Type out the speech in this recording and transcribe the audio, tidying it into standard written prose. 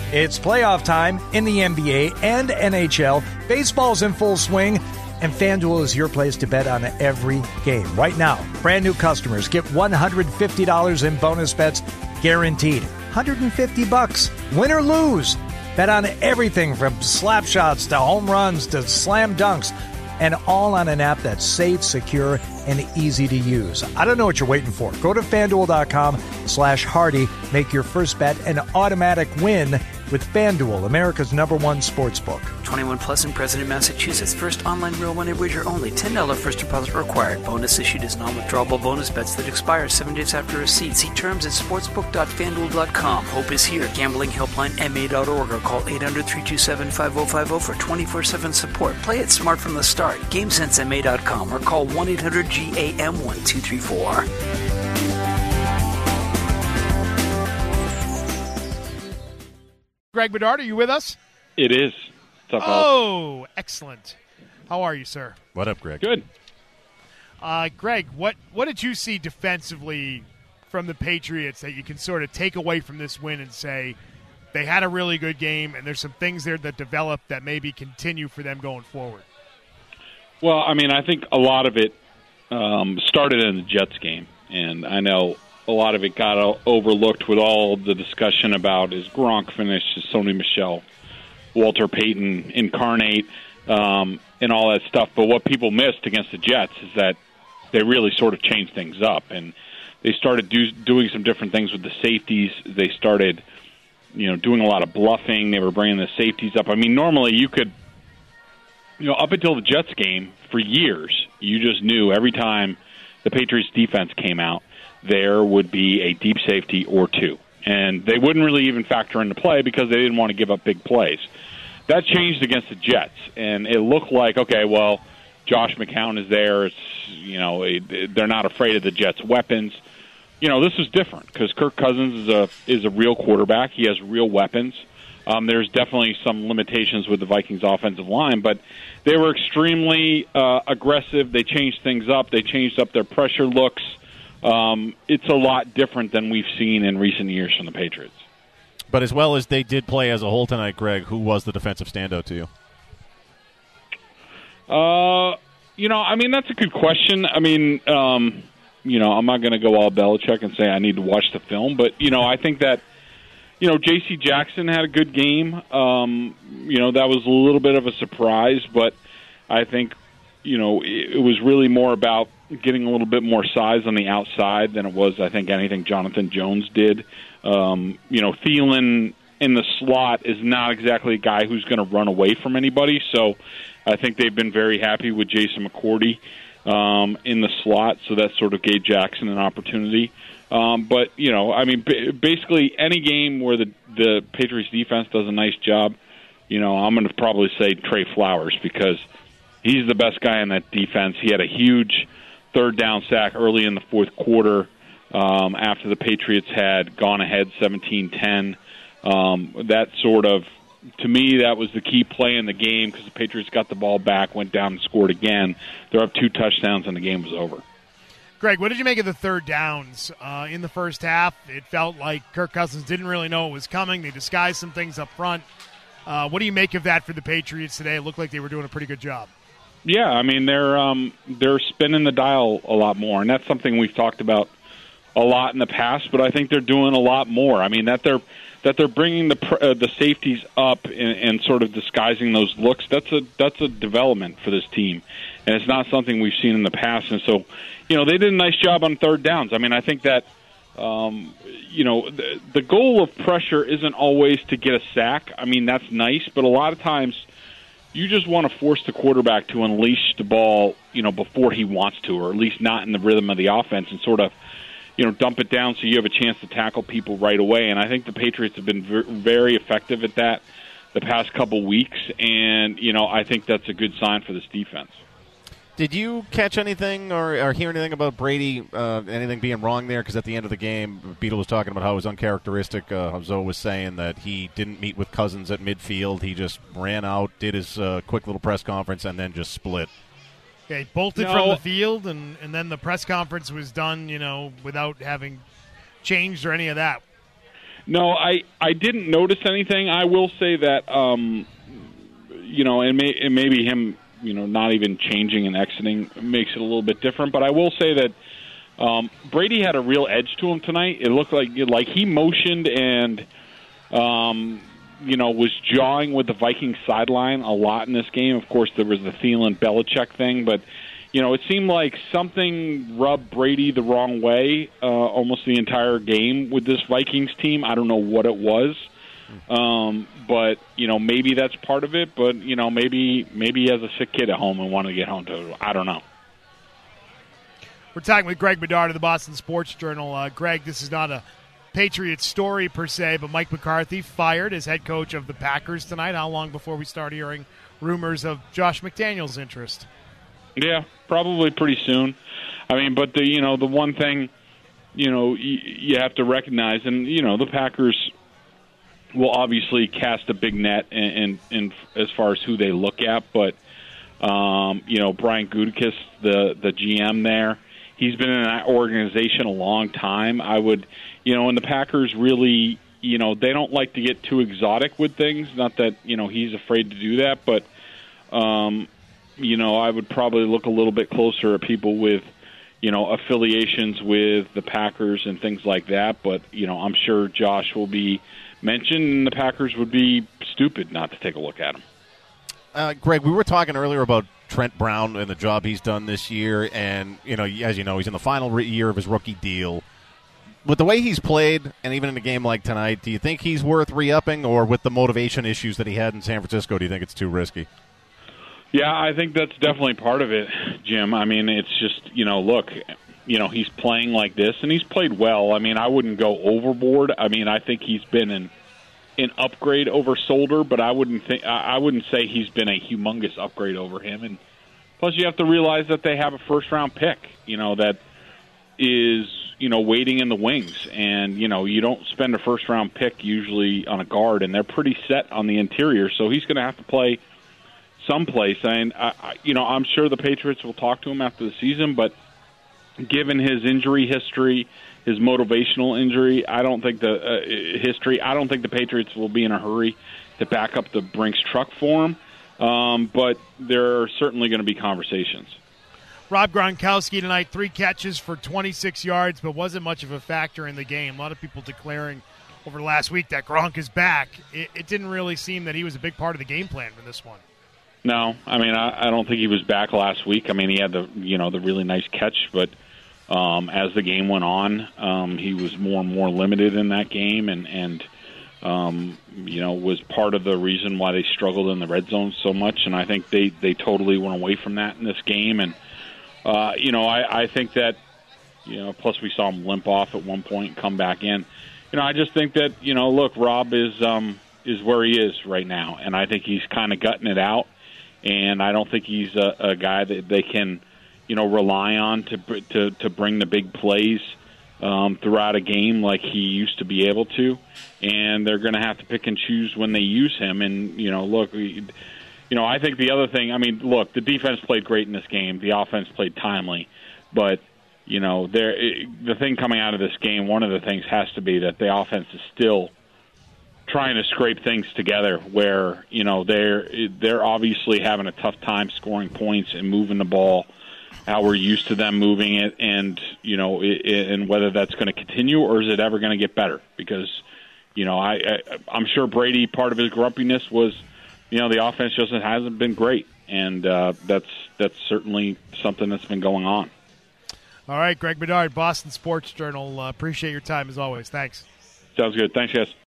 It's playoff time in the NBA and NHL. Baseball's in full swing, and FanDuel is your place to bet on every game. Right now, brand new customers get $150 in bonus bets guaranteed. $150, win or lose. Bet on everything from slap shots to home runs to slam dunks, and all on an app that's safe, secure, and easy to use. I don't know what you're waiting for. Go to FanDuel.com/Hardy. Make your first bet an automatic win with FanDuel, America's #1 sportsbook. 21 plus and present in Massachusetts. First online real money wager only. $10 first deposit required. Bonus issued as non-withdrawable bonus bets that expire 7 days after receipt. See terms at sportsbook.fanduel.com. Hope is here. Gambling helpline MA.org or call 800-327-5050 for 24/7 support. Play it smart from the start. GameSenseMA.com or call 1-800-GAM-1234. Greg Bedard, are you with us? It is. Oh, excellent. How are you, sir? What up, Greg? Good. Greg, what did you see defensively from the Patriots that you can sort of take away from this win and say they had a really good game and there's some things there that developed that maybe continue for them going forward? Well, I mean, I think a lot of it started in the Jets game, and I know a lot of it got overlooked with all the discussion about is Gronk finished, is Sony Michel, Walter Payton incarnate, and all that stuff. But what people missed against the Jets is that they really sort of changed things up, and they started doing some different things with the safeties. They started, doing a lot of bluffing. They were bringing the safeties up. I mean, normally you could, up until the Jets game, for years, you just knew every time the Patriots defense came out, there would be a deep safety or two. And they wouldn't really even factor into play because they didn't want to give up big plays. That changed against the Jets, and it looked like, okay, well, Josh McCown is there. It's, they're not afraid of the Jets' weapons. This is different because Kirk Cousins is a real quarterback. He has real weapons. There's definitely some limitations with the Vikings' offensive line, but they were extremely aggressive. They changed things up. They changed up their pressure looks. It's a lot different than we've seen in recent years from the Patriots. But as well as they did play as a whole tonight, Greg, who was the defensive standout to you? That's a good question. I'm not going to go all Belichick and say I need to watch the film, but, I think that, J.C. Jackson had a good game. That was a little bit of a surprise, but I think, it was really more about getting a little bit more size on the outside than it was, I think, anything Jonathan Jones did. Thielen in the slot is not exactly a guy who's going to run away from anybody, so I think they've been very happy with Jason McCourty in the slot, so that sort of gave Jackson an opportunity. Basically any game where the Patriots defense does a nice job, I'm going to probably say Trey Flowers because he's the best guy in that defense. He had a huge third down sack early in the fourth quarter after the Patriots had gone ahead 17-10. That sort of, to me, that was the key play in the game because the Patriots got the ball back, went down and scored again. They're up 2 touchdowns and the game was over. Greg, what did you make of the third downs in the first half? It felt like Kirk Cousins didn't really know it was coming. They disguised some things up front. What do you make of that for the Patriots today? It looked like they were doing a pretty good job. Yeah, they're spinning the dial a lot more, and that's something we've talked about a lot in the past. But I think they're doing a lot more. That they're bringing the safeties up and sort of disguising those looks. That's a development for this team, and it's not something we've seen in the past. And so, they did a nice job on third downs. I think that the goal of pressure isn't always to get a sack. That's nice, but a lot of times you just want to force the quarterback to unleash the ball, before he wants to, or at least not in the rhythm of the offense, and sort of, dump it down so you have a chance to tackle people right away. And I think the Patriots have been very effective at that the past couple weeks, and, I think that's a good sign for this defense. Did you catch anything or hear anything about Brady, anything being wrong there? Because at the end of the game, Beadle was talking about how it was uncharacteristic. Zoe was saying that he didn't meet with Cousins at midfield. He just ran out, did his quick little press conference, and then just split. Yeah, he bolted from the field, and then the press conference was done, without having changed or any of that. No, I didn't notice anything. I will say that, you know, and maybe him, you know, not even changing and exiting makes it a little bit different. But I will say that Brady had a real edge to him tonight. It looked like he motioned and, you know, was jawing with the Vikings sideline a lot in this game. Of course, there was the Thielen-Belichick thing, but, you know, it seemed like something rubbed Brady the wrong way almost the entire game with this Vikings team. I don't know what it was, but, you know, maybe that's part of it. But, you know, maybe he has a sick kid at home and wanted to get home to. I don't know. We're talking with Greg Bedard of the Boston Sports Journal. Greg, this is not a Patriots story per se, but Mike McCarthy fired as head coach of the Packers tonight. How long before we start hearing rumors of Josh McDaniels' interest? Yeah, probably pretty soon. I mean, but the one thing, you know, you have to recognize, and you know, the Packers will obviously cast a big net in as far as who they look at, but you know, Brian Gutekunst, the GM there, he's been in that organization a long time. I would, you know, and the Packers really, you know, they don't like to get too exotic with things. Not that, you know, he's afraid to do that, but you know, I would probably look a little bit closer at people with, you know, affiliations with the Packers and things like that. But, you know, I'm sure Josh will be mentioned, and the Packers would be stupid not to take a look at him. Greg, we were talking earlier about Trent Brown and the job he's done this year, and, you know, as you know, he's in the final year of his rookie deal. With the way he's played, and even in a game like tonight, do you think he's worth re-upping, or with the motivation issues that he had in San Francisco, do you think it's too risky? Yeah, I think that's definitely part of it, Jim. I mean, it's just, you know, look, you know, he's playing like this, and he's played well. I mean, I wouldn't go overboard. I mean, I think he's been an upgrade over Solder, but I wouldn't say he's been a humongous upgrade over him. And plus, you have to realize that they have a first-round pick, you know, that is, you know, waiting in the wings. And, you know, you don't spend a first-round pick usually on a guard, and they're pretty set on the interior, so he's going to have to play someplace. And, you know, I'm sure the Patriots will talk to him after the season, but given his injury history, his motivational injury, I don't think the Patriots will be in a hurry to back up the Brinks truck for him. But there are certainly going to be conversations. Rob Gronkowski tonight, 3 catches for 26 yards, but wasn't much of a factor in the game. A lot of people declaring over last week that Gronk is back. It didn't really seem that he was a big part of the game plan for this one. No, I mean, I don't think he was back last week. I mean, he had the really nice catch, but as the game went on, he was more and more limited in that game, and you know, was part of the reason why they struggled in the red zone so much. And I think they totally went away from that in this game. And you know, I think that, you know, plus we saw him limp off at one point and come back in. You know, I just think that, you know, look, Rob is where he is right now, and I think he's kind of gutting it out. And I don't think he's a guy that they can, you know, rely on to bring the big plays throughout a game like he used to be able to. And they're going to have to pick and choose when they use him. And, you know, look, you know, I think the other thing, I mean, look, the defense played great in this game. The offense played timely. But, you know, the thing coming out of this game, one of the things has to be that the offense is still trying to scrape things together where, you know, they're obviously having a tough time scoring points and moving the ball how we're used to them moving it, and, you know, and whether that's going to continue or is it ever going to get better. Because, you know, I'm sure Brady, part of his grumpiness was, you know, the offense just hasn't been great, and that's certainly something that's been going on. All right, Greg Bedard, Boston Sports Journal. Appreciate your time as always. Thanks. Sounds good. Thanks, guys.